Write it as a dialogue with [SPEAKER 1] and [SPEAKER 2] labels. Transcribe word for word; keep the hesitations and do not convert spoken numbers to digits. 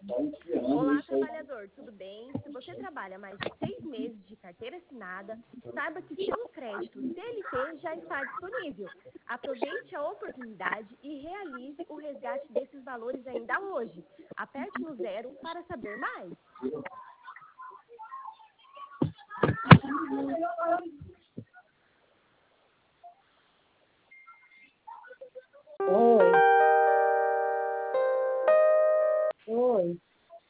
[SPEAKER 1] Olá, trabalhador, tudo bem? Se você trabalha mais de seis meses de carteira assinada, saiba que seu crédito C L T já está disponível. Aproveite a oportunidade e realize o resgate desses valores ainda hoje. Aperte no zero para saber mais.